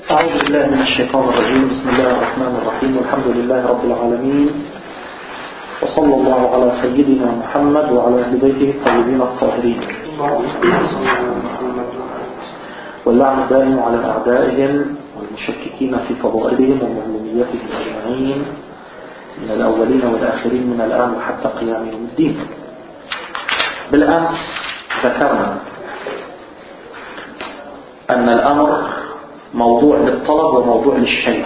أعوذ بالله من الشيطان الرجيم. بسم الله الرحمن الرحيم، والحمد لله رب العالمين، وصلى الله على سيدنا محمد وعلى أهل بيته الطيبين الطاهرين، واللعن الدائم على أعدائهم والمشككين في فضائلهم ومظلومياتهم أجمعين من الأولين والآخرين من الآن وحتى قيام يوم الدين. بالأمس ذكرنا أن الأمر موضوع للطلب وموضوع للشيء،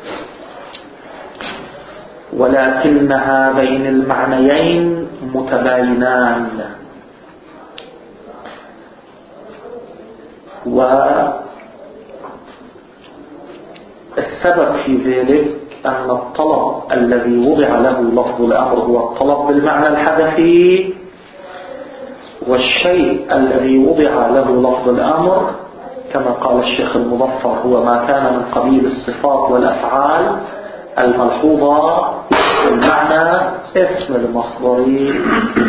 ولكن هذين المعنيين متباينان، والسبب في ذلك أن الطلب الذي وضع له لفظ الأمر هو الطلب بالمعنى الحدثي، والشيء الذي وضع له لفظ الأمر كما قال الشيخ المظفر هو ما كان من قبيل الصفات والأفعال الملحوظة بالمعنى اسم المصدري.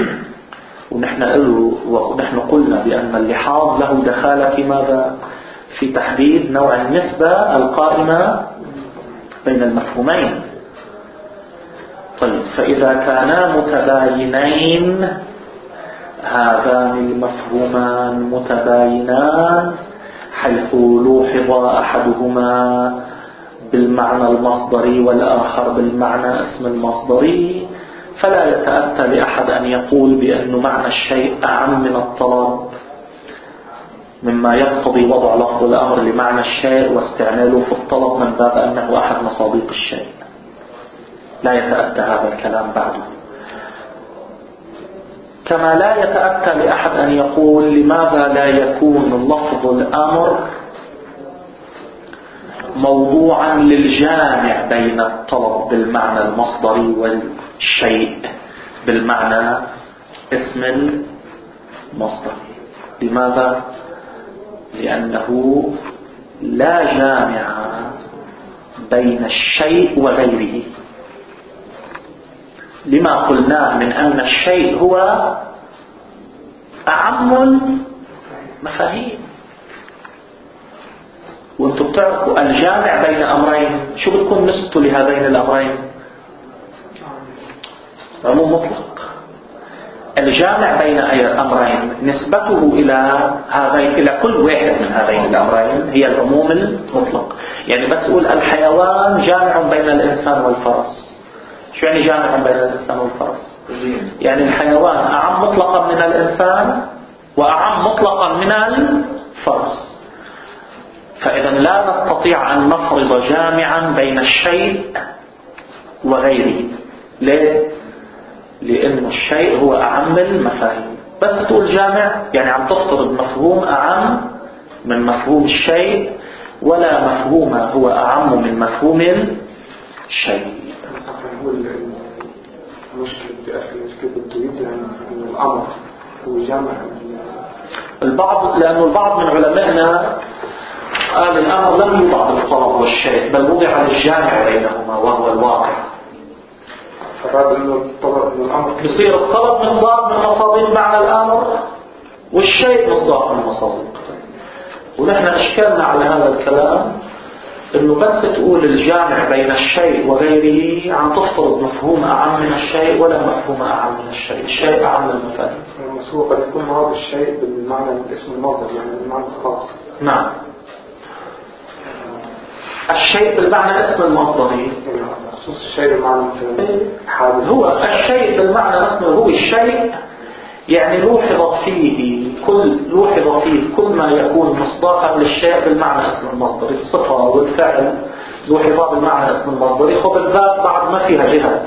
ونحن قلنا بأن اللحاظ له دخالة في ماذا؟ في تحديد نوع النسبة القائمة بين المفهومين. طيب، فإذا كانا متباينين، هذان المفهومان متباينان حيث لوحظ أحدهما بالمعنى المصدري والآخر بالمعنى اسم المصدري، فلا يتأتى لأحد أن يقول بأن معنى الشيء أعم من الطلب، مما يقتضي وضع لفظ الأمر لمعنى الشيء واستعماله في الطلب من باب أنه أحد مصادق الشيء. لا يتأتى هذا الكلام بعده. كما لا يتأتى لأحد أن يقول لماذا لا يكون لفظ الأمر موضوعا للجامع بين الطلب بالمعنى المصدري والشيء بالمعنى اسم المصدر. لماذا؟ لأنه لا جامع بين الشيء وغيره، لما قلناه من أن الشيء هو أعم المفاهيم. وانتم بتعرفوا الجامع بين أمرين شو بتكون نسبته لهذين الأمرين؟ عموم مطلق. الجامع بين أمرين نسبته إلى هذين، إلى كل واحد من هذين الأمرين هي العموم المطلق. يعني بس أقول الحيوان جامع بين الإنسان والفرس. شو يعني جامع بين الإنسان والفرس؟ يعني الحيوان أعم مطلقا من الإنسان وأعم مطلقا من الفرس. فإذا لا نستطيع أن نفرض جامعا بين الشيء وغيره. ليه؟ لأن الشيء هو أعم المفاهيم. بس تقول جامع يعني عم تفترض مفهوم أعم من مفهوم الشيء، ولا مفهوم هو أعم من مفهوم الشيء. مشكلة التوحيد أن الأمر هو جامع البعض، لأن البعض من علمائنا قال الأمر لم يوضع بالطلب والشيء، بل وضع للجامع بينهما وهو الواقع. فقال إنه الأمر يصير الطلب مصداق من مصادق معنى الأمر، والشيء مصداق من مصادق. ونحن أشكلنا على هذا الكلام إنه بس تقول الجامع بين الشيء وغيره عم تفرض مفهوم أعم من الشيء، ولا مفهوم أعم من الشيء. الشيء أعم المفاهيم. المسوق قد يكون مراد الشيء بالمعنى الاسم المصدر، يعني بالمعنى الخاص. نعم، الشيء بالمعنى اسم المصدري، خصوص الشيء بالمعنى حادث. هو الشيء بالمعنى اسمه هو الشيء، يعني لوحظ فيه كل ما يكون مصداقا للشيء بالمعنى اسم المصدري. الصفة والفعل لوحظ بالمعنى اسم المصدري، خب الذات بعد ما فيها جهة.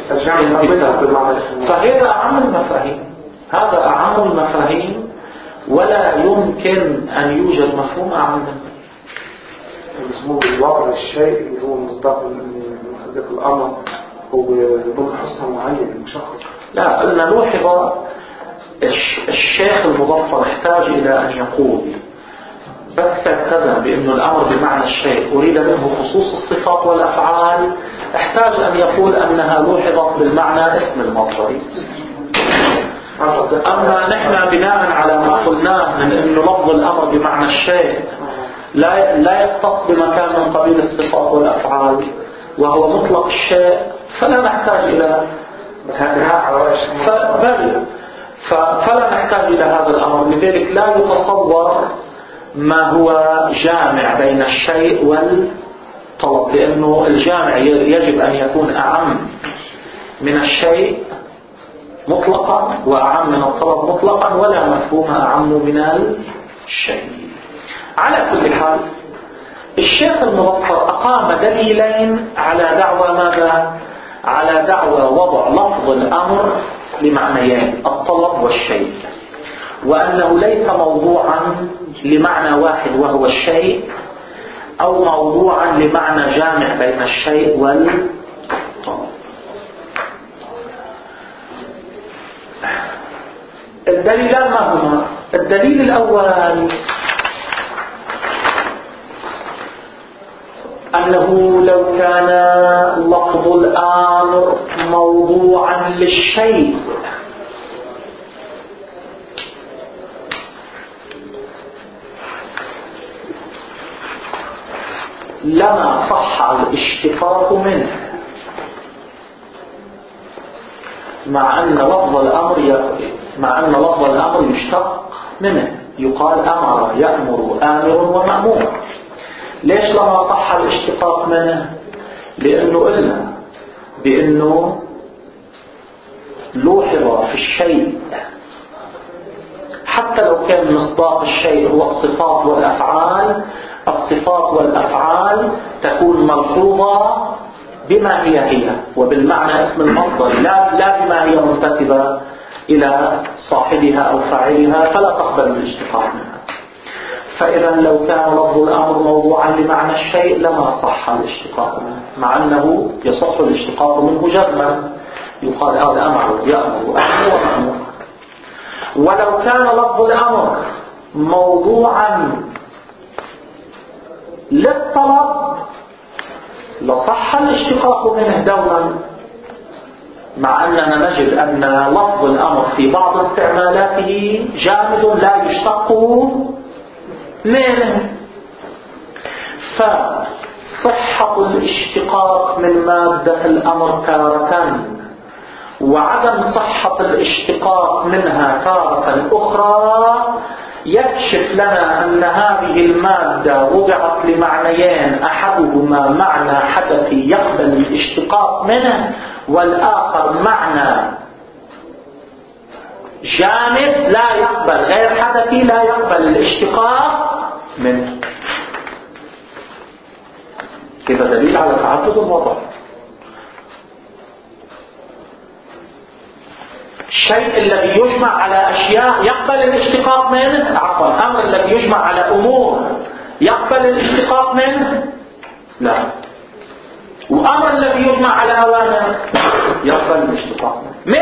فهذا أعم المفاهيم، هذا أعم المفاهيم، ولا يمكن أن يوجد مفهوم أعم منه. اسمه الواقع الشيء اللي هو مصداق مصداق الأمر، هو ضمن حصة معين مشخص. لا، قلنا لوحظ. الشيخ المظفر احتاج إلى أن يقول بس التزم بأنه الأمر بمعنى الشيء أريد منه خصوص الصفات والأفعال، احتاج أن يقول أنها لوحظت بالمعنى اسم المصدري. أما نحن بناء على ما قلناه من أنه لفظ الأمر بمعنى الشيء لا يختص بمكان من قبيل الصفات والأفعال وهو مطلق الشيء، فلا نحتاج إلى فلا نحتاج إلى هذا الأمر. لذلك لا يتصور ما هو جامع بين الشيء والطلب، لأنه الجامع يجب أن يكون أعم من الشيء مطلقا وأعم من الطلب مطلقا، ولا مفهوم أعم من الشيء. على كل حال الشيخ المظفر أقام دليلين على دعوى ماذا؟ على دعوى وضع لفظ الأمر لمعنيين، الطلب والشيء، وأنه ليس موضوعا لمعنى واحد وهو الشيء، أو موضوعا لمعنى جامع بين الشيء والطلب. الدليلان ما هما؟ الدليل الأول أنه لو كان لفظ الأمر موضوعا للشيء لما صح الاشتقاق منه، مع أن لفظ الأمر يشتق منه، يقال أمر يأمر آمر ومأمور. ليش لما صح الاشتقاق منه؟ لأنه قلنا بأنه لوحظ في الشيء حتى لو كان مصداق الشيء هو الصفات والأفعال، الصفات والأفعال تكون ملحوظة بما هي وبالمعنى اسم المصدر، لا بما هي منتسبة إلى صاحبها أو فاعلها، فلا تقبل الاشتقاق منها. فإذا لو كان لفظ الأمر موضوعا لمعنى الشيء لما صح الاشتقاق منه، مع أنه يصح الاشتقاق منه جزما، يقال الأمر يأمر ومأمور. ولو كان لفظ الأمر موضوعا للطلب لصح الاشتقاق منه دوما، مع أننا نجد أن لفظ الأمر في بعض استعمالاته جامد لا يشتق منه. فصحة الاشتقاق من مادة الأمر تارة وعدم صحة الاشتقاق منها تارة أخرى يكشف لنا أن هذه المادة وضعت لمعنيين، أحدهما معنى حدثي يقبل الاشتقاق منه، والآخر معنى جامد لا يقبل، غير حدثي لا يقبل الاشتقاق منه. كذا دليل على تعدد الوضع. الشيء الذي يجمع على أشياء يقبل الاشتقاق منه، الأمر الذي يجمع على أمور يقبل الاشتقاق منه؟ لا. وأمر الذي يجمع على أوامر يقبل الاشتقاق منه.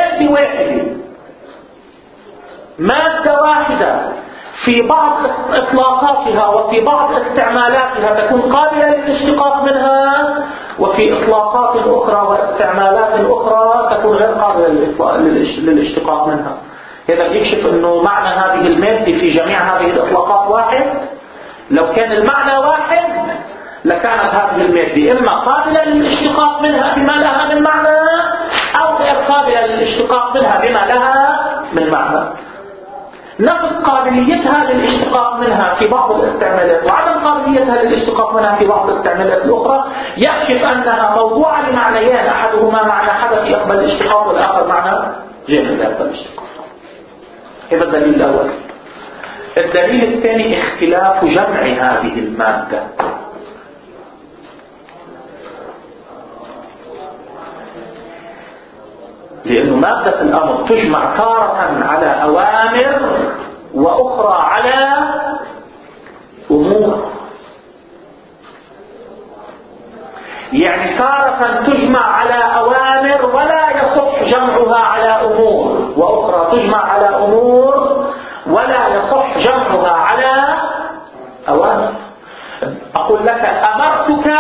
مادة واحدة في بعض إطلاقاتها وفي بعض استعمالاتها تكون قابلة للاشتقاق منها، وفي إطلاقات أخرى واستعمالات أخرى تكون غير قابلة للاشتقاق منها. هذا يكشف أنه معنى هذه المادة في جميع هذه الإطلاقات واحد. لو كان المعنى واحد لكانت هذه المادة إما قابلة للاشتقاق منها بما لها من معنى، أو غير قابلة للاشتقاق منها بما لها من معنى. نفس قابليتها للاشتقاق منها في بعض الاستعمالات وعدم قابليتها للاشتقاق منها في بعض الاستعمالات الأخرى يكشف أنها موضوعة لمعنيين، أحدهما معنى حدث يقبل الاشتقاق والآخر معنى جامد لا يقبل الاشتقاق. هذا الدليل الأول. الدليل الثاني اختلاف جمع هذه المادة. لأن مادة الأمر تجمع تارة على أوامر وأخرى على أمور. يعني تارة تجمع على أوامر ولا يصح جمعها على أمور، وأخرى تجمع على أمور ولا يصح جمعها على أوامر. أقول لك أمرتك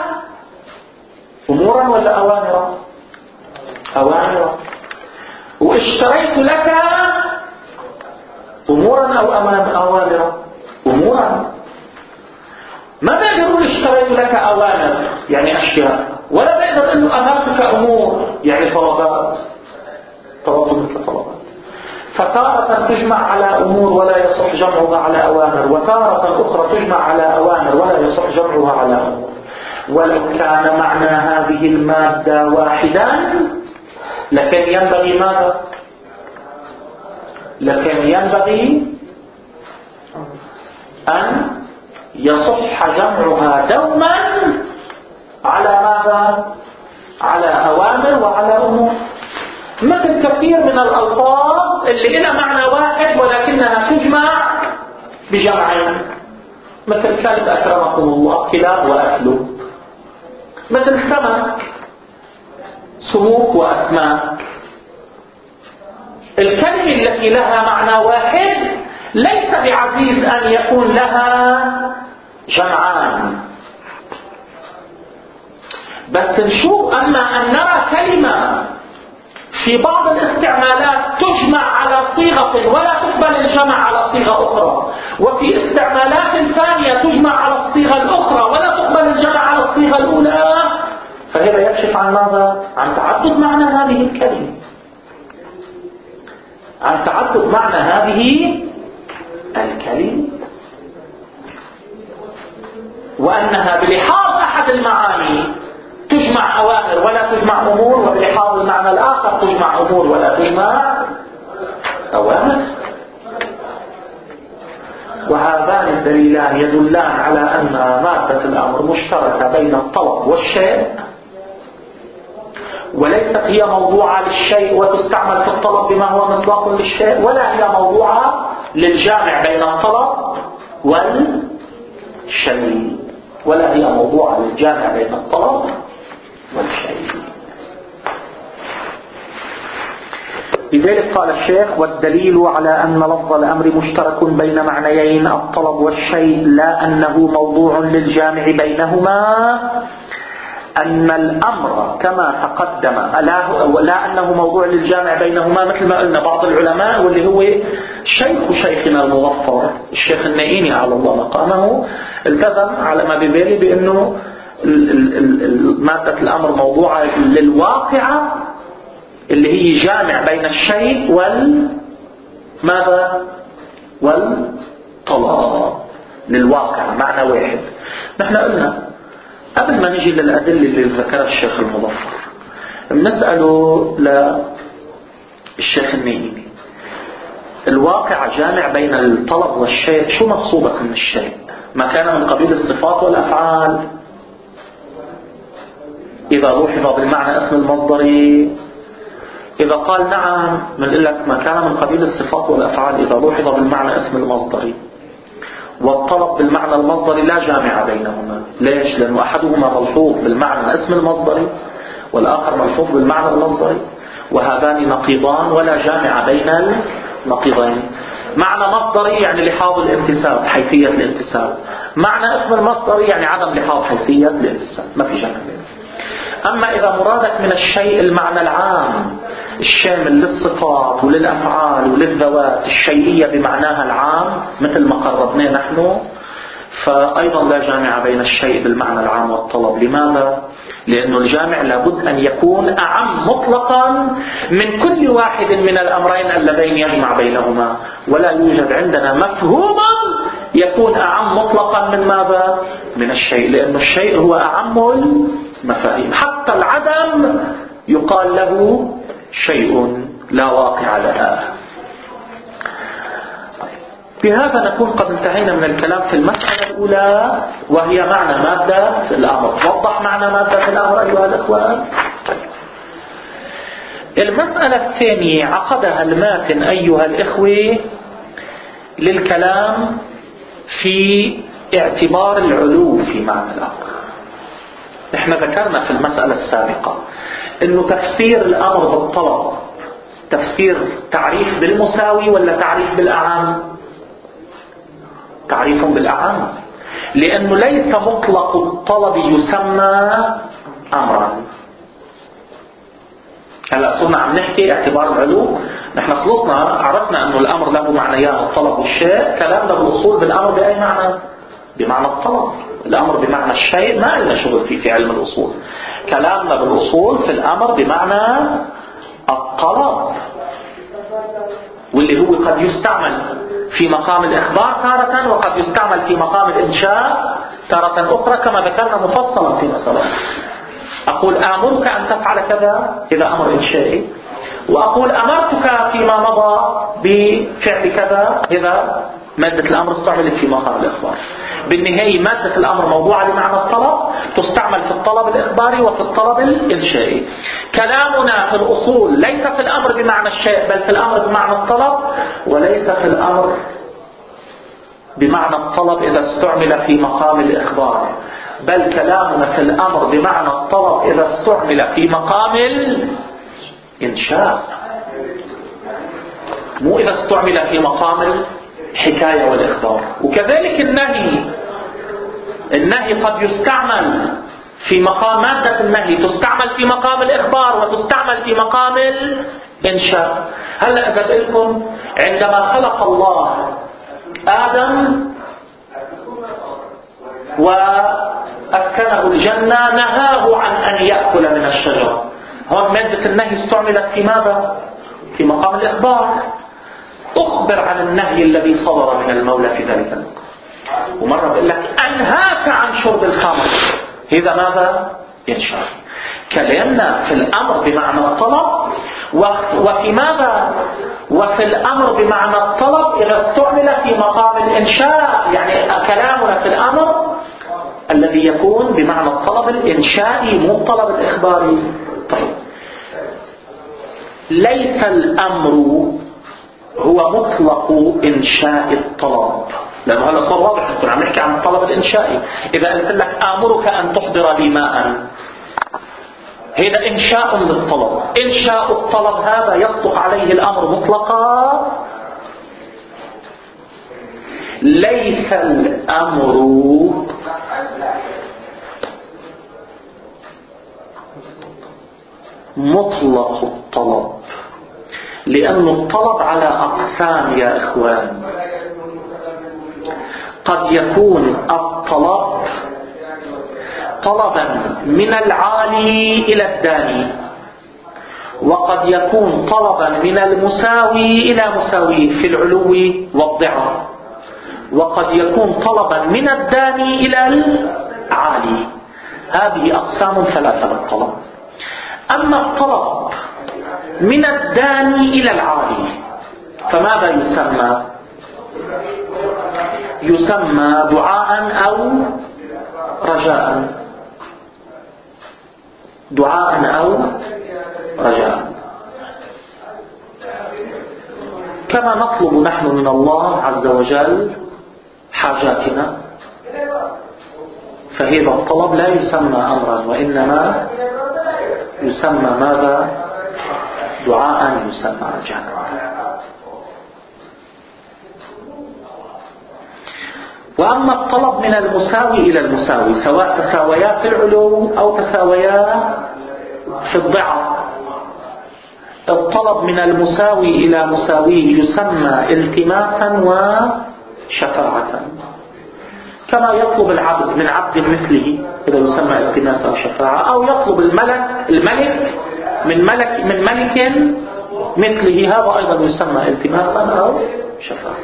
أمورا ولا أوامرا؟ أوامرا. واشتريت لك أمورا أو أوامرا؟ أمورا. ما بيقدروا اشتريت لك أوامر يعني أشياء، ولا بيقدر أنه أمرتك أمور يعني طلبات مثل طلبات. فتارة تجمع على أمور ولا يصح جمعها على أوامر، وتارة أخرى تجمع على أوامر ولا يصح جمعها على أمور. ولو كان معنى هذه المادة واحدا لكن ينبغي ماذا؟ لكن ينبغي أن يصح جمعها دوما على ماذا؟ على أوامر وعلى أمور. مثل كثير من الألفاظ اللي لها معنى واحد ولكنها تجمع بجمعين، مثل كلب أكرمكم الله، كلاب وأكلب. مثل سمك، سموك وأسماك. الكلمة التي لها معنى واحد ليس بعزيز أن يكون لها جمعان. بس نشوف أما أن نرى كلمة في بعض الاستعمالات تجمع على صيغة ولا تقبل الجمع على صيغة أخرى، وفي استعمالات ثانية تجمع على الصيغة الأخرى ولا تقبل الجمع على الصيغة الأولى، فهذا يكشف عن ماذا؟ عن تعدد معنى هذه الكلمة، عن تعدد معنى هذه الكلمة، وأنها بلحاظ أحد المعاني تجمع أوامر ولا تجمع أمور، وبلحاظ المعنى الآخر تجمع أمور ولا تجمع أوامر. وهذان الدليلان يدلان على أن مادة الأمر مشتركة بين الطلب والشيء، وليست هي موضوعة للشيء وتستعمل في الطلب بما هو مصداق للشيء، ولا هي موضوعة للجامع بين الطلب والشيء، ولا هي موضوعة للجامع بين الطلب والشيء. لذلك قال الشيخ: والدليل على أن لفظ الأمر مشترك بين معنيين الطلب والشيء لا أنه موضوع للجامع بينهما أن الأمر كما تقدم لا أنه موضوع للجامع بينهما، مثل ما قلنا بعض العلماء واللي هو شيخنا المظفر الشيخ النائيني على الله مقامه التزم على ما ببالي بأنه مادة الأمر موضوعة للواقعة اللي هي جامع بين الشيء ماذا؟ والطلب، للواقع معنى واحد. نحن قلنا قبل ما نجي للأدلة اللي ذكرها الشيخ المظفر بنسأله للشيخ النائيني: الواقع جامع بين الطلب والشيء، شو مقصودك من الشيء؟ ما كان من قبيل الصفات والأفعال إذا لوحظ بالمعنى اسم المصدري. إذا قال نعم بنقول لك ما كان من قبيل الصفات والأفعال إذا لوحظ بالمعنى اسم المصدري، والطلب بالمعنى المصدري لا جامع بينهما. ليش؟ لأنه أحدهما ملحوظ بالمعنى اسم المصدري والآخر ملحوظ بالمعنى المصدري، وهذان نقيضان ولا جامع بين النقيضين. معنى مصدري يعني لحاظ الانتساب، حيثية الانتساب. معنى اسم المصدري يعني عدم لحاظ حيثية الانتساب، ما في جمع بينهم. أما إذا مرادك من الشيء المعنى العام الشامل للصفات وللأفعال وللذوات الشيئية بمعناها العام مثل ما قربناه نحن، فأيضا لا جامع بين الشيء بالمعنى العام والطلب. لماذا؟ لأنه الجامع لابد أن يكون أعم مطلقا من كل واحد من الأمرين اللذين يجمع بينهما، ولا يوجد عندنا مفهوما يكون أعم مطلقا من ماذا؟ من الشيء، لأن الشيء هو أعم المفاهيم. حتى العدم يقال له شيء لا واقع لها. بهذا نكون قد انتهينا من الكلام في المسألة الأولى، وهي معنى مادة الأمر. وضح معنى مادة الأمر أيها الأخوان. المسألة الثانية عقدها الماتن أيها الإخوة للكلام في اعتبار العلو في معنى الأمر. احنا ذكرنا في المسألة السابقة انه تفسير الأمر بالطلب تفسير تعريف بالمساوي ولا تعريف بالأعم؟ تعريف بالأعم، لأنه ليس مطلق الطلب يسمى أمرا. هلا صرنا عم نحكي اعتبار العلو، نحن خلصنا عرفنا أنه الأمر له معنيان الطلب والشيء. كلامنا بالأصول بالأمر بأي معنى؟ بمعنى الطلب. الأمر بمعنى الشيء ما لنا شغل فيه في علم الأصول. كلامنا بالأصول في الأمر بمعنى الطلب، واللي هو قد يستعمل في مقام الإخبار تارة، وقد يستعمل في مقام الإنشاء تارة أخرى، كما ذكرنا مفصلا في مسألة. أقول آمرك أن تفعل كذا إذا أمر إنشائي، وأقول أمرتك فيما مضى بفعل كذا إذا مادة الأمر استعملت في مقام الإخبار. بالنهاية مادة الأمر موضوعة لمعنى الطلب، تستعمل في الطلب الإخباري وفي الطلب الإنشائي. كلامنا في الأصول ليس في الأمر بمعنى الشيء، بل في الأمر بمعنى الطلب، وليس في الأمر بمعنى الطلب إذا استعمل في مقام الإخبار، بل كلامنا في الأمر بمعنى الطلب إذا استعمل في مقام الإنشاء، مو إذا استعمل في مقام الحكاية والإخبار. وكذلك النهي قد يستعمل في مقام مادة النهي، تستعمل في مقام الإخبار وتستعمل في مقام الإنشاء. هلأ إذا بقولكم عندما خلق الله آدم وأسكنه الجنة نهاه عن أن يأكل من الشجرة، هون مادة النهي استعملت في ماذا؟ في مقام الإخبار. أخبر عن النهي الذي صدر من المولى في ذلك الوقت. ومرة بقول لك أنهاك عن شرب الخمر، إذا ماذا؟ إنشاء. كلامنا في الأمر بمعنى الطلب، وفي ماذا؟ وفي الأمر بمعنى الطلب إذا استعمل في مقام الإنشاء، يعني كلامنا في الأمر الذي يكون بمعنى الطلب الإنشائي مو الطلب الإخباري. طيب، ليس الأمر هو مطلق إنشاء الطلب، لأنه هذا صار واضح نكون عم نحكي عن الطلب الإنشائي. إذا قلت لك آمرك أن تحضر لي ماء، هذا إنشاء للطلب. إنشاء الطلب هذا يصدق عليه الأمر مطلقا. ليس الأمر مطلق الطلب، لأن الطلب على أقسام يا إخوان. قد يكون الطلب طلبا من العالي إلى الداني، وقد يكون طلبا من المساوي إلى مساويه في العلو والضعف، وقد يكون طلبا من الداني إلى العالي. هذه أقسام ثلاثة للطلب. أما الطلب من الداني إلى العالي فماذا يسمى؟ يسمى دعاء أو رجاء. دعاء أو رجاء. كما نطلب نحن من الله عز وجل حاجاتنا، فهذا الطلب لا يسمى أمرا، وإنما يسمى ماذا؟ دعاء، يسمى رجاء. وأما الطلب من المساوي إلى المساوي، سواء تساويا في العلو أو تساويا في الضعف، الطلب من المساوي إلى مساويه يسمى التماسا وشفاعة، كما يطلب العبد من عبد مثله، إذا يسمى التماسا وشفاعة، أو يطلب الملك من ملك مثله، هذا أيضا يسمى التماسا أو شفاعة.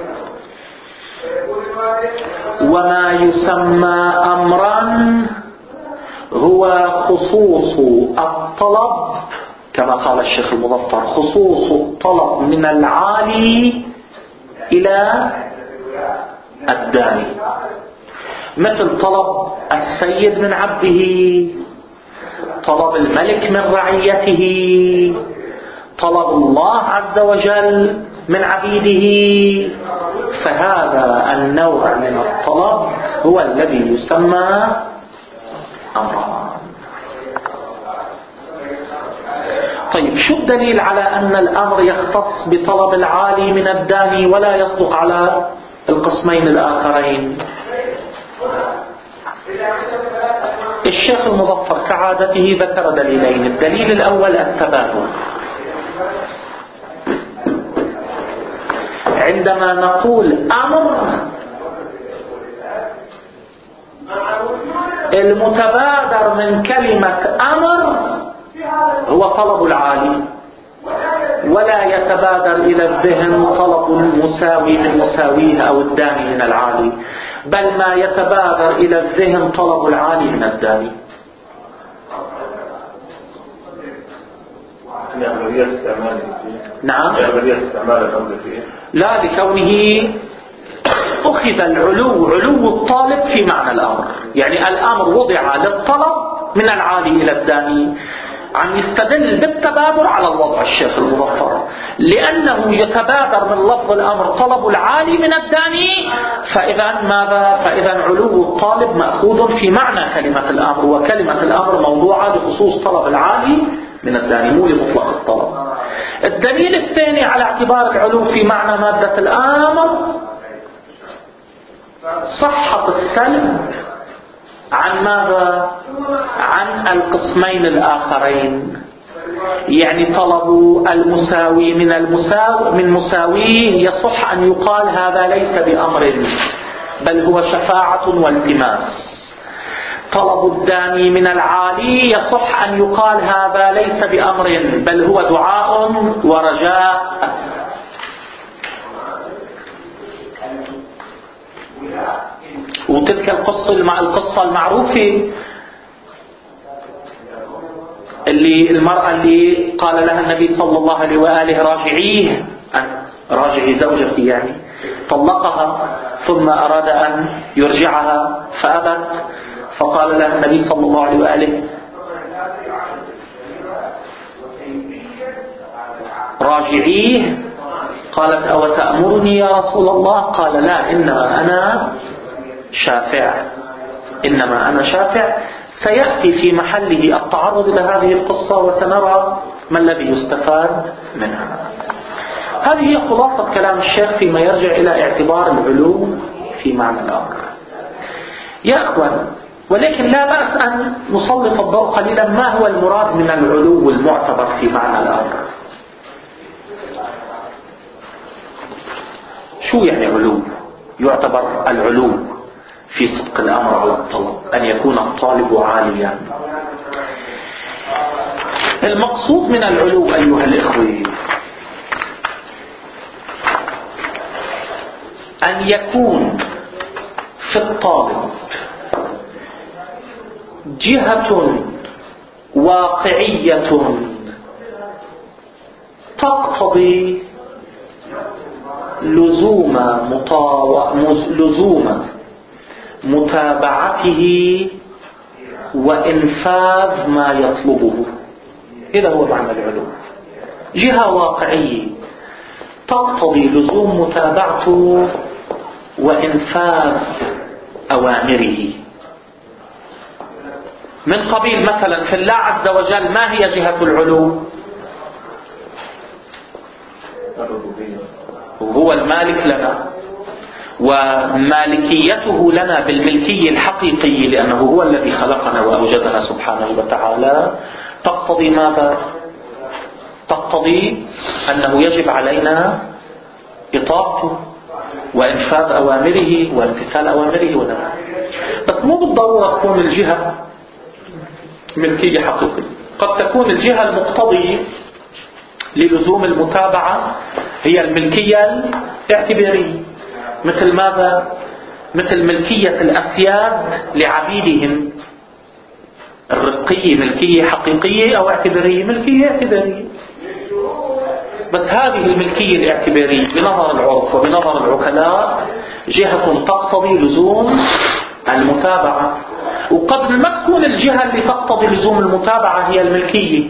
وما يسمى أمرا هو خصوص الطلب، كما قال الشيخ المظفر، خصوص الطلب من العالي إلى الداني، مثل طلب السيد من عبده، طلب الملك من رعيته، طلب الله عز وجل من عبيده. فهذا النوع من الطلب هو الذي يسمى أمرا. طيب، شو الدليل على أن الأمر يختص بطلب العالي من الداني ولا يصدق على القسمين الآخرين؟ الشيخ المظفر كعادته ذكر دليلين. الدليل الأول التبادل. عندما نقول أمر المتبادر من كلمة أمر هو طلب العالي، ولا يتبادر إلى الذهن طلب المساوي من مساويه أو الداني من العالي، بل ما يتبادر إلى الذهن طلب العالي من الداني. نعم. لا، لكونه أخذ علو الطالب في معنى الأمر، يعني الأمر وضع للطلب من العالي إلى الداني. عم يستدل بالتبادر على الوضع الشيخ المظفر، لأنه يتبادر من لفظ الأمر طلب العالي من الداني، فإذا ماذا؟ فإذا علو الطالب مأخوذ في معنى كلمة الأمر، وكلمة الأمر موضوعة لخصوص طلب العالي من الداني مو لمطلق الطلب. الدليل الثاني على اعتبار العلو في معنى مادة الأمر صحة السلب عن ماذا؟ عن القسمين الآخرين، يعني طلب المساوي من مساويه يصح أن يقال هذا ليس بأمر بل هو شفاعة والتماس. طلب الداني من العالي يصح أن يقال هذا ليس بأمر بل هو دعاء ورجاء. وتلك القصة المعروفة اللي المرأة اللي قال لها النبي صلى الله عليه وآله راجعي زوجتي، يعني طلقها ثم أراد أن يرجعها فأبت، فقال لها النبي صلى الله عليه وآله راجعيه. قالت أو تأمرني يا رسول الله؟ قال لا، إنما أنا شافع. سيأتي في محله التعرض إلى هذه القصة وسنرى ما الذي يستفاد منها. هذه هي خلاصة كلام الشيخ فيما يرجع إلى اعتبار العلو في معنى الأمر. يا أخوان، ولكن لا بأس أن نسلط الضوء قليلا ما هو المراد من العلو المعتبر في معنى الأمر. شو يعني علو؟ يعتبر العلو في صدق الأمر على الطلب أن يكون الطالب عاليا. المقصود من العلو أيها الإخوة أن يكون في الطالب جهة واقعية تقتضي لزوم متابعته وإنفاذ ما يطلبه. هذا هو معنى العلو. جهة واقعية تقتضي لزوم متابعته وإنفاذ أوامره. من قبيل مثلا في الله عز وجل ما هي جهة العلو؟ هو المالك لنا، ومالكيته لنا بالملكية الحقيقية لأنه هو الذي خلقنا وأوجدنا سبحانه وتعالى. تقتضي ماذا؟ تقتضي أنه يجب علينا إطاعته وإنفاذ أوامره وامتثال أوامره ونهيه. بس مو بالضرورة تكون الجهة ملكية حقيقية، قد تكون الجهة المقتضية للزوم المتابعة هي الملكية الاعتبارية. مثل ماذا؟ مثل ملكية الأسياد لعبيدهم. الرقية ملكية حقيقية أو اعتبارية؟ ملكية اعتبارية. بس هذه الملكية الاعتبارية بنظر العرف وبنظر العقلاء جهة تقتضي لزوم المتابعة، وقد ما تكون الجهة اللي تقتضي لزوم المتابعة هي الملكية.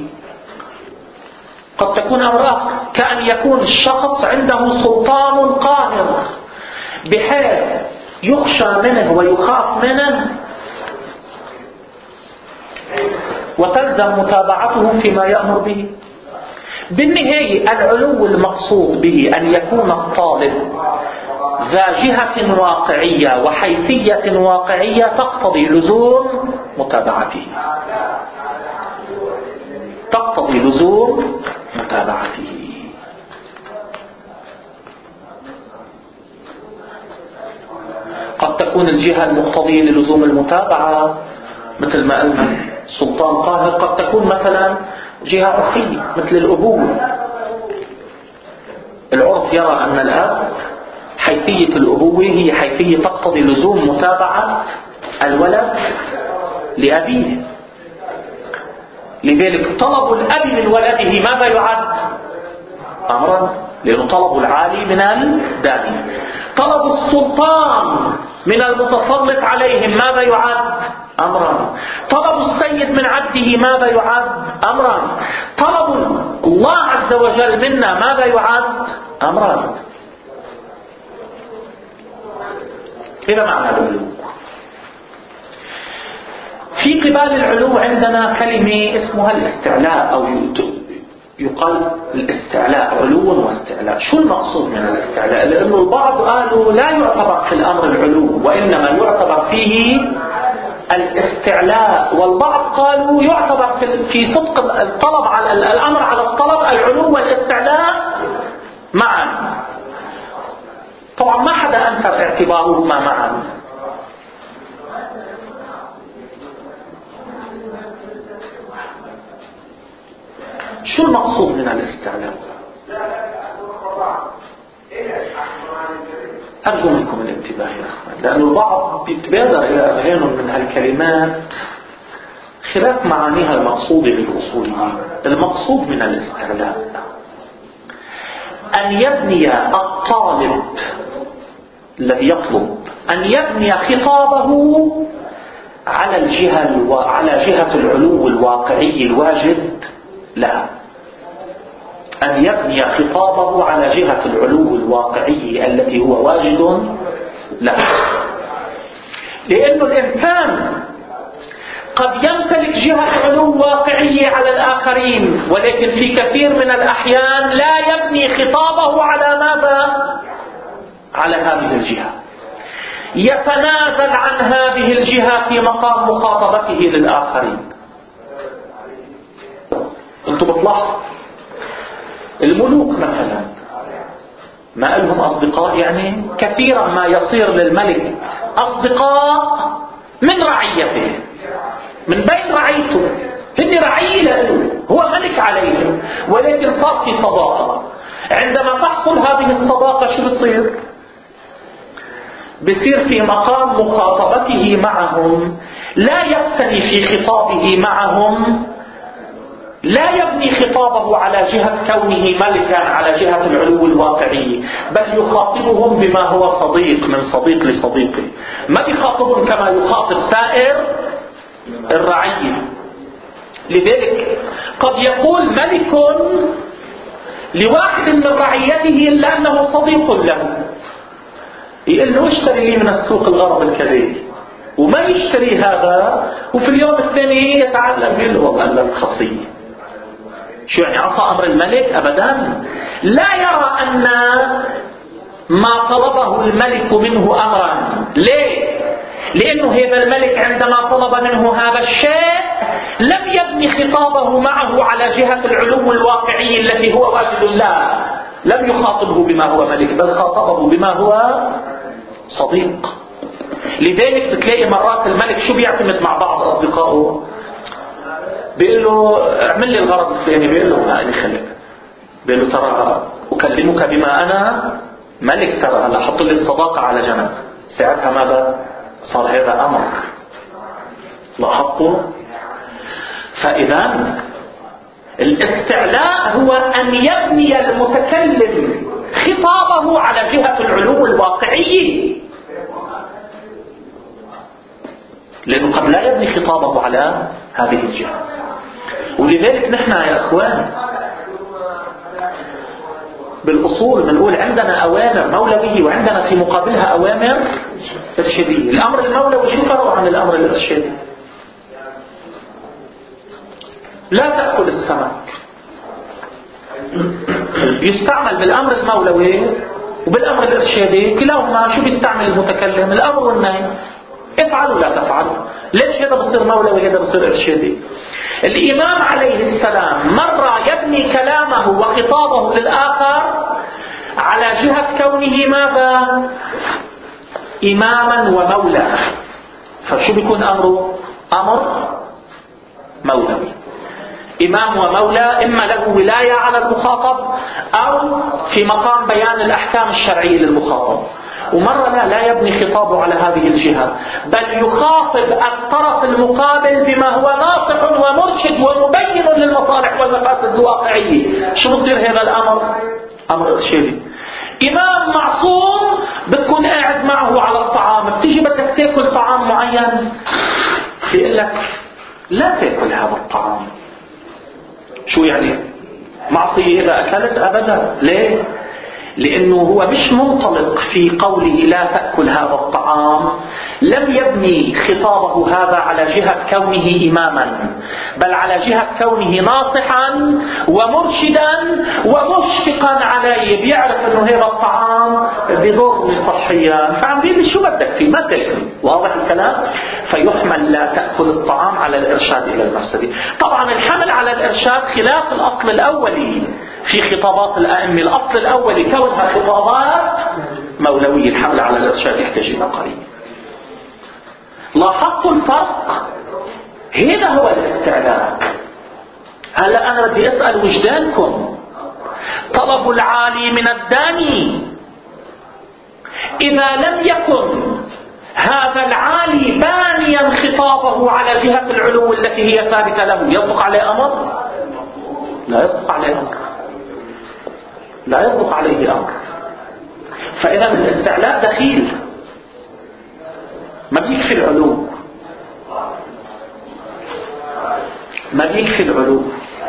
قد تكون أمر كأن يكون الشخص عنده سلطان قاهر بحيث يخشى منه ويخاف منه وتلزم متابعته فيما يأمر به. بالنهاية العلو المقصود به أن يكون الطالب ذا جهة واقعية وحيثية واقعية تقتضي لزوم متابعته. تقتضي لزوم متابعته. قد تكون الجهة المقتضية للزوم المتابعة مثل ما قلنا سلطان قاهر قد تكون مثلا جهة عرفية مثل الأبوة. العرف يرى أن الأب حيثية الأبوة هي حيثية تقتضي لزوم متابعة الولد لأبيه. لذلك طلب الأب من ولده ماذا يعد؟ أمرا، لأنه طلب العالي من الداني. طلب السلطان من المتسلط عليهم ماذا يعد؟ أمرا. طلب السيد من عبده ماذا يعد؟ أمرا. طلب الله عز وجل منا ماذا يعد؟ أمرا. هذا معنى العلو. في قبال العلو عندنا كلمة اسمها الاستعلاء، أو يقال الاستعلاء، علو واستعلاء. شو المقصود من الاستعلاء؟ لأنه البعض قالوا لا يعتبر في الأمر العلو، وإنما يعتبر فيه الاستعلاء، والبعض قالوا يعتبر في صدق الطلب على الأمر على الطلب العلو والاستعلاء معا. طبعا ما حدا أنكر اعتبارهما معا. شو المقصود من الاستعلاء؟ أرجو منكم الانتباه يا أخوان، لأن البعض بيتبادر إلى أذهانهم من هالكلمات خلاف معانيها المقصودة للأصوليين. المقصود من الاستعلاء أن يبني الطالب الذي يطلب أن يبني خطابه على جهة العلو الواقعي الواجد لها. أن يبني خطابه على جهة العلو الواقعي التي هو واجد لها. لأن الإنسان قد يمتلك جهة علو واقعية على الآخرين، ولكن في كثير من الأحيان لا يبني خطابه على ماذا؟ على هذه الجهة. يتنازل عن هذه الجهة في مقام مخاطبته للآخرين. انتم بتلاحظوا الملوك مثلا ما لهم أصدقاء، يعني كثيرا ما يصير للملك أصدقاء من رعيته، من بين رعيته، هن رعية له، هو ملك عليهم، ولكن صار في صداقة. عندما تحصل هذه الصداقة شو بصير؟ بصير في مقام مخاطبته معهم لا يقتني في خطابه معهم، لا يبني خطابه على جهة كونه ملكا على جهة العلو الواقعي، بل يخاطبهم بما هو صديق، من صديق لصديقه. ما يخاطبهم كما يخاطب سائر الرعية. لذلك قد يقول ملك لواحد من رعيته إلا أنه صديق له، يقول له اشتري لي من السوق الغرب الكبير، وما يشتري هذا، وفي اليوم الثاني يتعلم يقول له والله لك خصية. شو يعني عصى أمر الملك؟ أبدا. لا يرى أن ما طلبه الملك منه أمرا. ليه؟ لأنه هذا الملك عندما طلب منه هذا الشيء لم يبني خطابه معه على جهة العلو الواقعي التي هو واجد الله. لم يخاطبه بما هو ملك، بل خاطبه بما هو صديق. لذلك بتلاقي مرات الملك شو بيعتمد مع بعض أصدقائه؟ بيقول له اعمل لي الغرض الثاني، بيقول له لا لي خلق، بيقول له ترى أكلمك بما أنا ملك، ترى هلا حط لي الصداقة على جنب. ساعتها ماذا صار؟ هذا أمر. لاحظتوا؟ فإذا الاستعلاء هو أن يبني المتكلم خطابه على جهة العلو الواقعي، لأنه قد لا يبني خطابه على هذه الجهة. ولذلك نحن يا أخوان بالأصول بنقول عندنا أوامر مولوية وعندنا في مقابلها أوامر إرشادية. الأمر المولوي شو فرق عن الأمر الإرشادي؟ لا تأكل السمك يستعمل بالأمر المولوي وبالأمر الإرشادي، كلاهما شو بيستعمل المتكلم؟ الأمر والنهي، افعلوا لا تفعلوا. ليش هذا بصير مولوي هذا بصير إرشادي؟ الإمام عليه السلام مرة يبني كلامه وخطابه للآخر على جهة كونه ماذا؟ إماما ومولى، فشو بيكون أمره؟ أمر مولوي. إمام ومولى إما له ولاية على المخاطب أو في مقام بيان الأحكام الشرعية للمخاطب. ومرة لا يبني خطابه على هذه الجهة، بل يخاطب الطرف المقابل بما هو ناصح ومرشد ومبين للمصالح والمقاصد الواقعية. شو بصير هذا الأمر؟ أمر إرشادي. إمام معصوم بتكون قاعد معه على الطعام، بتيجي بدك تاكل طعام معين بيقول لك لا تاكل هذا الطعام. شو يعني؟ معصية إذا أكلت؟ أبدا. ليه؟ لأنه هو مش منطلق في قوله لا تأكل هذا الطعام، لم يبني خطابه هذا على جهة كونه إماما، بل على جهة كونه ناصحا ومرشدا ومشفقا عليه، بيعرف أنه هذا الطعام بضر صحيا، فعم بيقول شو بدك فيه؟ ما تأكل. واضح الكلام؟ فيحمل لا تأكل الطعام على الإرشاد إلى المفسدة. طبعا الحمل على الإرشاد خلاف الأصل الأولي في خطابات الأئمة. الأصل الأولي كونها خطابات مولوية، الحمل على الإرشاد يحتاج إلى قريب. لاحظتوا الفرق؟ هذا هو الاستعلاء. هلأ أنا بدي أسأل وجدانكم، طلب العالي من الداني إذا لم يكن هذا العالي بانيا خطابه على جهة العلو التي هي ثابتة له، يصدق عليه أمر؟ لا يصدق عليه أمر، لا يصدق عليه أمر. فإذا الاستعلاء دخيل، ما بيكفي العلو، ما بيكفي العلو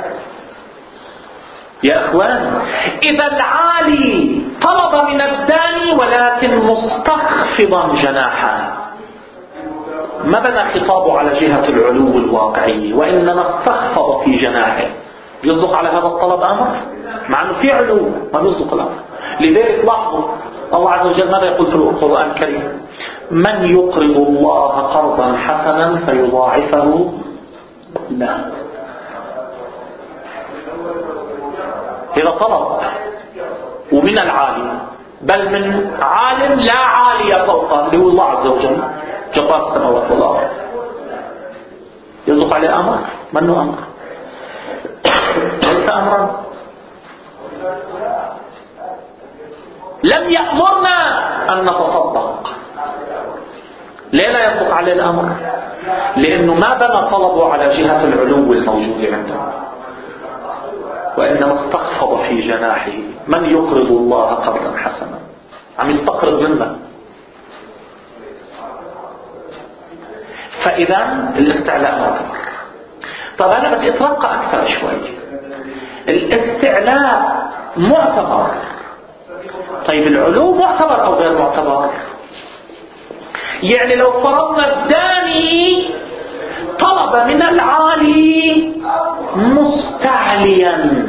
يا أخوان. إذا العالي طلب من الداني ولكن مستخفضا جناحا، ما بنى خطابه على جهة العلو الواقعي، وإنما استخفض في جناحه، يصدق على هذا الطلب أمر؟ مع أنه في علو ما يصدق الأمر. لذلك لاحظوا الله عز وجل ماذا يقول في القرآن الكريم؟ من يقرض الله قرضا حسنا فيضاعفه له. إذا طلب ومن العالي، بل من عالم لا عالي فوقه اللي هو الله عز وجل جبار السماوات والأرض، يصدق عليه أمر؟ منه أمر، ليس أمرا. لم يأمرنا أن نتصدق. ليه لا يصدق عليه الأمر؟ لأنه ما بنى طلبه على جهة العلو الموجود عنده، وإنما استخفض في جناحه. من يقرض الله قرضا حسنا، عم يستقرض منا. فإذا الاستعلاء معتبر. طب أنا بدي أترقى أكثر شوي. الاستعلاء معتبر، طيب العلو معتبر أو غير معتبر؟ يعني لو فرضنا الداني طلب من العالي مستعليا،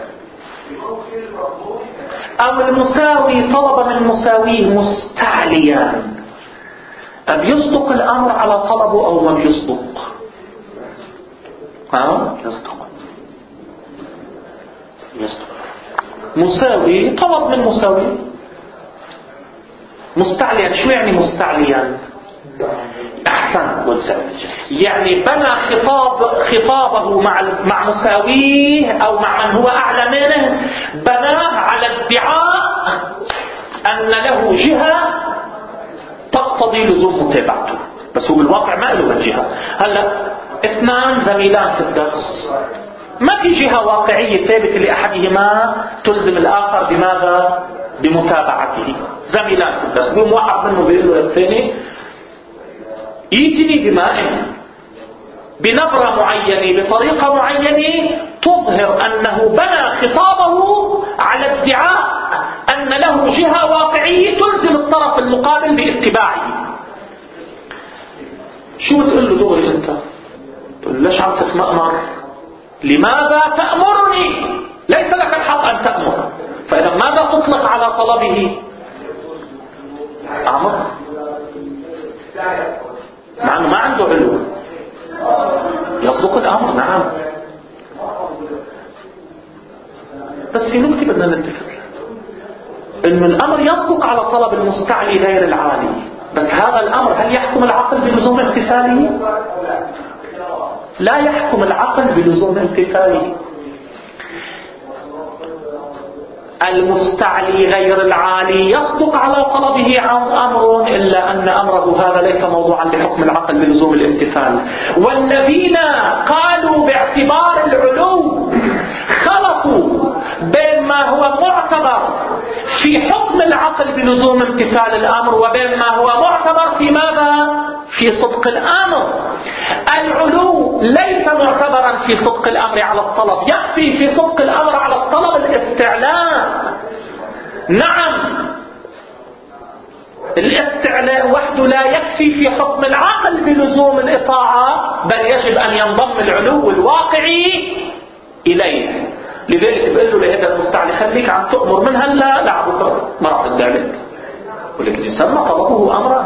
أو المساوي طلب من مساويه مستعليا، أم يصدق الأمر على طلبه أو ما يصدق؟ يصدق. مساوي طلب من مساوي مستعليا. شو يعني مستعليا؟ أحسن والزمن. يعني بنى خطابه مع مساويه أو مع من هو أعلى منه، بناه على ادعاء أن له جهة تقتضي لزوم متابعته، بس هو بالواقع ما له جهة. هلا اثنان زميلان في الدرس، ما في جهة واقعية ثابتة لأحدهما تلزم الآخر بماذا؟ بمتابعته. زميلان في الدرس، يوم واحد منه بيقول له للثاني يأتني بماء بنبرة معينة بطريقة معينة تظهر أنه بنى خطابه على ادعاء أن له جهة واقعية تلزم الطرف المقابل باتباعه. شو بتقول له دغري أنت؟ تقول ليش عم تتمأمر؟ لماذا تأمرني؟ ليس لك الحق أن تأمر. فإذا ماذا تطلق على طلبه؟ أمر، مع أنه ما عنده علو. يصدق الأمر نعم، بس في نكتة بدنا نلتفت لها، إنه الأمر يصدق على طلب المستعلي غير العالي، بس هذا الأمر هل يحكم العقل بلزوم امتثاله؟ لا يحكم العقل بلزوم امتثاله. المستعلي غير العالي يصدق على طلبه عن أمر، إلا أن أمره هذا ليس موضوعا لحكم العقل بلزوم الامتثال. والذين قالوا باعتبار العلو خلطوا بين ما هو معتبر في حكم العقل بلزوم امتثال الأمر وبين ما هو معتبر في ماذا؟ في صدق الأمر. العلو ليس معتبرا في صدق الأمر على الطلب، يكفي في صدق الأمر على الطلب الاستعلاء. نعم، الاستعلاء وحده لا يكفي في حكم العقل بلزوم الإطاعة، بل يجب أن ينضم العلو الواقعي إليه. لذلك بقول له لهذا المستعلي خليك عم تؤمر من هلا لعبك ما راح ارد عليك، ولكن يسمى طلبه أمرا،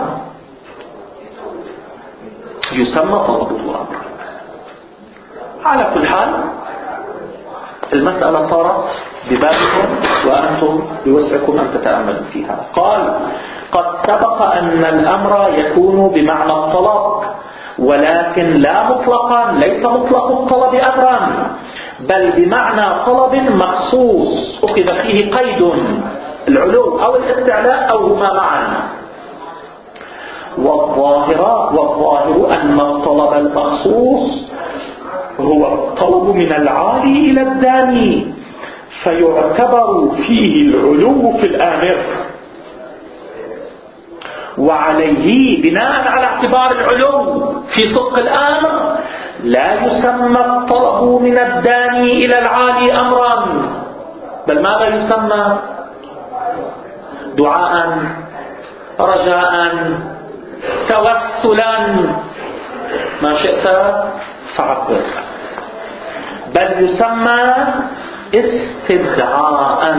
يسمى طلبه أمرا. على كل حال المسألة صارت ببابكم وأنتم بوسعكم أن تتأملوا فيها. قال: قد سبق أن الأمر يكون بمعنى الطلب، ولكن لا مطلقا، ليس مطلق الطلب أمرا، بل بمعنى طلب مخصوص أخذ فيه قيد، العلو أو الاستعلاء أو هما معا. والظاهر أن الطلب المخصوص هو الطلب من العالي إلى الداني، فيعتبر فيه العلو في الآمر، وعليه بناء على اعتبار العلو في صدق الآمر لا يسمى الطلب من الداني إلى العالي أمرا، بل ماذا يسمى؟ دعاء، رجاء، توسلا، ما شئت فعبر، بل يسمى استدعاء.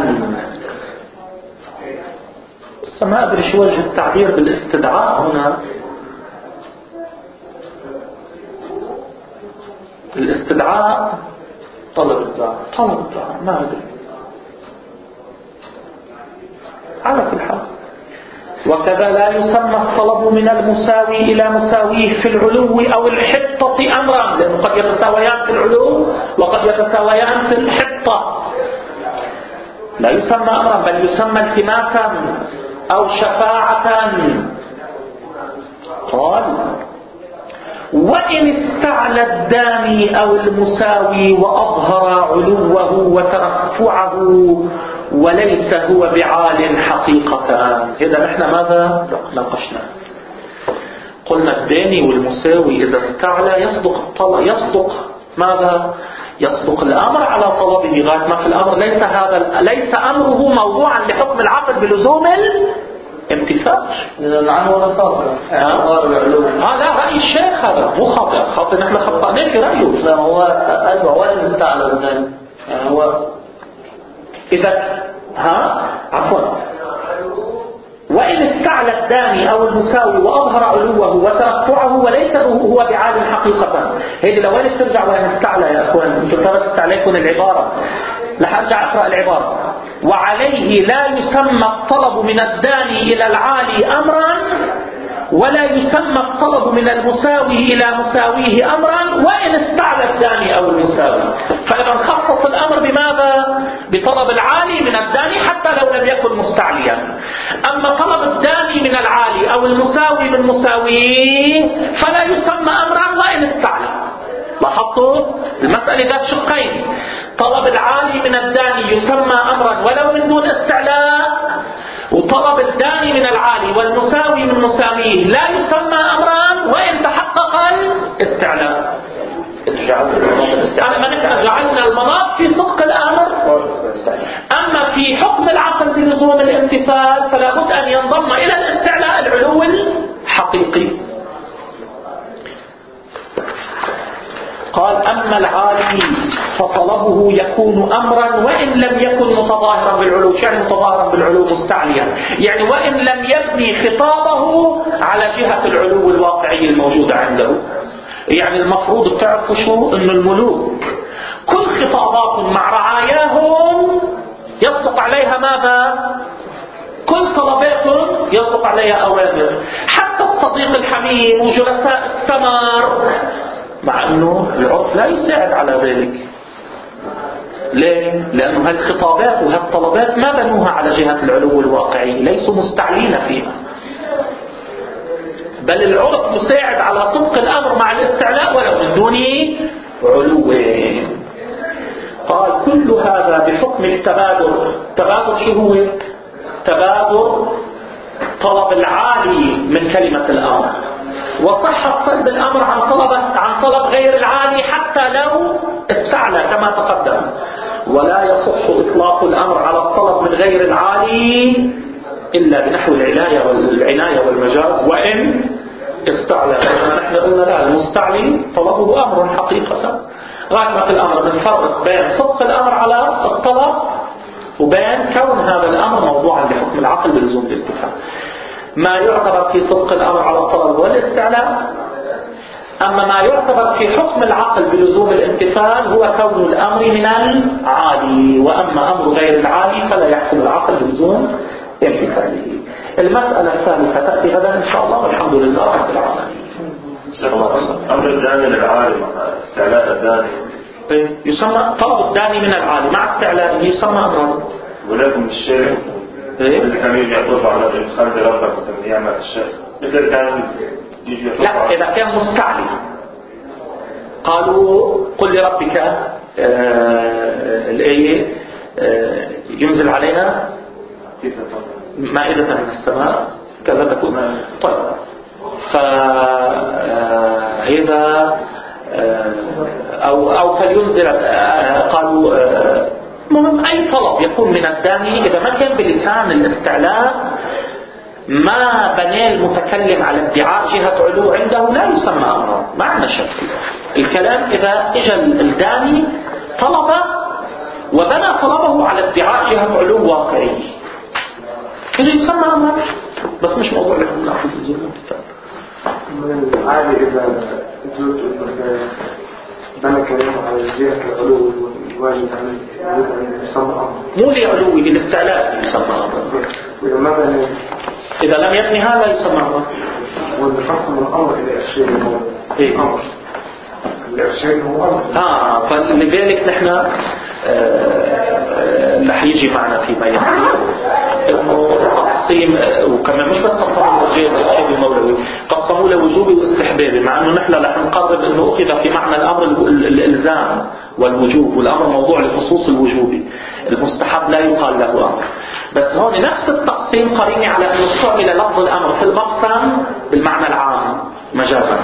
ما أدري شو وجه التعبير بالاستدعاء هنا. الاستدعاء طلب الدعاء، ما أدري، على كل حال. وكذا لا يسمى الطلب من المساوي إلى مساويه في العلو أو الحطة أمرا، لأنه قد يتساويان في العلو وقد يتساويان في الحطة. لا يسمى أمرا، بل يسمى التماسا أو شفاعة. قال: وإن استعلى الداني أو المساوي وأظهر علوه وترفعه وليس هو بعال حقيقة. إذا نحن ماذا ناقشنا؟ قلنا الداني والمساوي إذا استعلى يصدق ماذا؟ يصدق الأمر على طلبه غاية ما في الأمر. ليس أمره موضوعا لحكم العقل بلزوم الامتثال. إذا عنه ولا خاطئ. لا، رأي الشيخ هذا مو خاطئ، نحن خطأناه في رأيه. لا، هو أدعى وين استعلى الداني، يعني هو إذا عفوا، وإن استعلى الداني أو المساوي وأظهر علوه وترفعه وليس هو بعال حقيقة. هذه لوين ترجع وإن استعلى يا أخوان؟ أنتم تركت عليكم العبارة، رح أرجع أقرأ العبارة. وعليه لا يسمى الطلب من الداني إلى العالي أمرا، ولا يسمى الطلب من المساوي إلى مساويه أمرا وإن استعلى الداني أو المساوي. فإذا خصص الأمر بماذا؟ بطلب العالي من الداني حتى لو لم يكن مستعليا. أما طلب الداني من العالي أو المساوي من مساويه فلا يسمى أمرا وإن استعلى. لاحظتوا المسألة ذات شقين، طلب العالي من الداني يسمى أمرا ولو من دون استعلاء، وطلب الداني من العالي والمساوي من مساويه لا يسمى أمرا وإن تحقق الاستعلاء. جعلنا المناط في صدق الأمر، أما في حكم العقل بلزوم الامتثال فلا بد أن ينضم إلى الاستعلاء العلو الحقيقي. قال: أما العالي فطلبه يكون أمرا وإن لم يكن متظاهرا بالعلو. يعني متظاهرا بالعلو مستعليا، يعني وإن لم يبني خطابه على جهة العلو الواقعي الموجودة عنده. يعني المفروض تعرفوا شو؟ إن الملوك كل خطاباتهم مع رعاياهم يصدق عليها ماذا؟ كل طلباتهم يصدق عليها أوامر. حتى الصديق الحميم وجلساء السمر مع مع أنه العرف لا يساعد على ذلك. ليه؟ لأنه هالخطابات وهالطلبات ما بنوها على جهة العلو الواقعي، ليسوا مستعلين فيها، بل العرف يساعد على صدق الأمر مع الاستعلاء ولو من دون علو. قال كل هذا بحكم التبادر. تبادر شو هو؟ تبادر طلب العالي من كلمة الأمر، وصحة صلب الأمر عن طلب غير العالي حتى لو استعلى كما تقدم. ولا يصح إطلاق الأمر على الطلب من غير العالي إلا بنحو العناية والمجاز وإن استعلى. نحن قلنا لا، المستعلي طلبه أمر حقيقة. غاية الأمر بنفرق بين صدق الأمر على الطلب وبين كون هذا الأمر موضوعا بحكم العقل بلزوم الاتفاق. ما يعتبر في صدق الأمر على الطلب والاستعلاء. أما ما يعتبر في حكم العقل بلزوم الامتثال هو كون الأمر من العالي، وأما أمر غير العالي فلا يحكم العقل بلزوم امتثاله. المسألة الثالثة تأتي غدا إن شاء الله، والحمد لله رب العالمين. أمر الداني للعالي مع استعلاء الداني يسمى طلب الداني من العالي مع استعلاء يسمى أمر. ولكن الشيء اللي كان يجي يطلب على خالد ربك مثلا يعمل الشيء مثل كان يجي يطلب لا، إذا كان مستعلي قالوا قل لربك الآية ينزل علينا مائدة من السماء كذا تكون. طيب، فهذا أو فلينزل قالوا مهم أي طلب يكون من الداني إذا ما كان بلسان الاستعلاء ما بنى المتكلم على ادعاء جهة علو عنده لا يسمى أمرا. ما عندنا شك. الكلام إذا اجى الداني طلب وبنى طلبه على ادعاء جهة علو واقعي كذا يسمى أمرا، بس مش موضوع لكم نأخذ الزمن. من العالي إذا بنى كلامه على جهة العلو والواجب عن يسمى أمر. مو لعلوه بالاستعلاء يسمى أمر. وإذا ما بنى إذا لم يبني هذا يسمى أمر. والفصل من الأمر إلى الشيء هو أمر. الشيء هو أمر. فلذلك نحن رح يجي معنا في بيان انه تقسيم، وكمان مش بس قسموا الوجوب المولوي، قسموا له وجوبي واستحبابي، مع انه نحن رح نقرر انه اخذ في معنى الامر الالزام والوجوب، والامر موضوع لخصوص الوجوبي، المستحب لا يقال له امر. بس هون نفس التقسيم قريني على انه استعمل لفظ الامر في المقسم بالمعنى العام مجازا.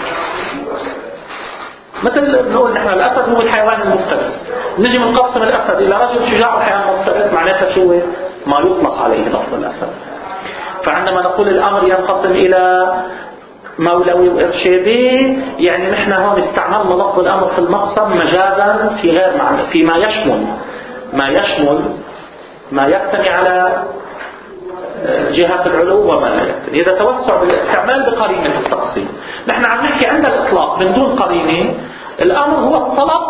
مثل نقول نحن الأسد هو الحيوان المفترس، نجي من قسم الأسد إلى رجل شجاع وحيوان مفترس، معناتها شو ما يطلق عليه لفظ الأسد. فعندما نقول الأمر ينقسم إلى مولوي وإرشادي، يعني نحن هون استعملنا لفظ الأمر في المقسم مجازا في غير معنى، فيما يشمل ما يقتني على جهة العلو وما لا يقتني. إذا توسع بالاستعمال بقرينة التقسيم. نحن عم نحكي عند الإطلاق من دون قرينة. الأمر هو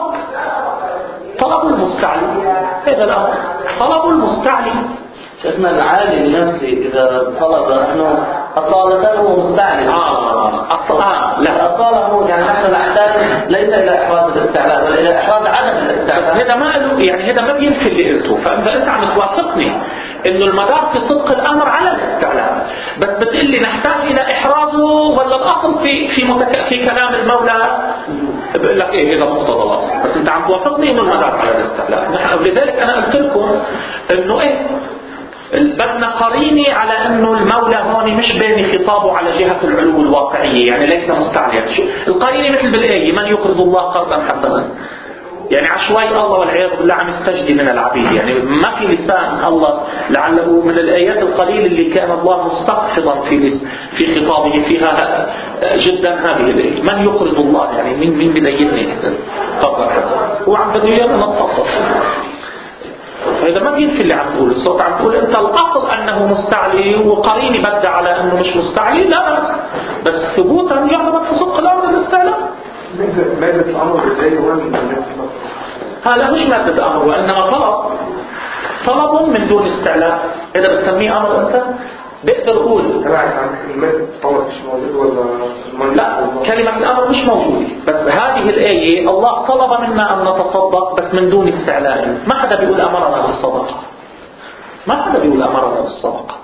طلب المستعلي. هذا الأمر طلب المستعلي. شيخنا العالي بنفسه إذا طلب أنه أصالة هو مستعلي. لا، أصالة هو يعني نحن نحتاج ليس إلى إحراز الاستعلاء بل إلى إحراز عدم الاستعلاء. هذا ما له، يعني هذا ما بينفي اللي قلته. فإذا أنت عم توافقني إنه المدار في صدق الأمر على الاستعلاء، بس بتقول لي نحتاج إلى إحرازه ولا الأصل في كلام المولى؟ بقول لك إيه، هذا مقتضى الأصل، بس أنت عم توافقني إنه المدار على الاستعلاء. ولذلك أنا قلت لكم إنه إيه بدنا قريني على انه المولى هون مش باني خطابه على جهة العلو الواقعية، يعني ليس مستعليا. القريني مثل بالآية من يقرض الله قرضا حسنا، يعني عشوائي الله والعياذ بالله عم يستجدي من العبيد، يعني ما في لسان الله. لعله من الآيات القليل اللي كان الله مستقفضا في خطابه فيها جدا هذه الآية، من يقرض الله، يعني مين بديني قرضا حسنا، هو عم بده اياه نصصص. فإذا ما بينفي اللي عم تقول الصوت، عم تقول انت الاصل انه مستعلي وقريني بدأ على انه مش مستعلي، لا بس ثبوتا يعتبر في صدق الامر الاستعلاء. مادة الامر ازاي هذا مش مادة الامر، وانما طلب من دون استعلاء. اذا بتسميه امر انت بقدر اقول مادة الطلب مش موجود ولا لا، كلمة الامر مش موجودة، بس هذه هذه الآية الله طلب منا أن نتصدق بس من دون استعلاء. ما حدا بيقول أمرنا بالصدقة، ما حدا بيقول أمرنا بالصدقة.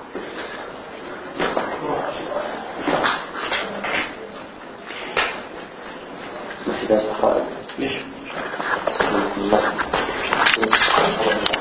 ما في درس خالد ليش؟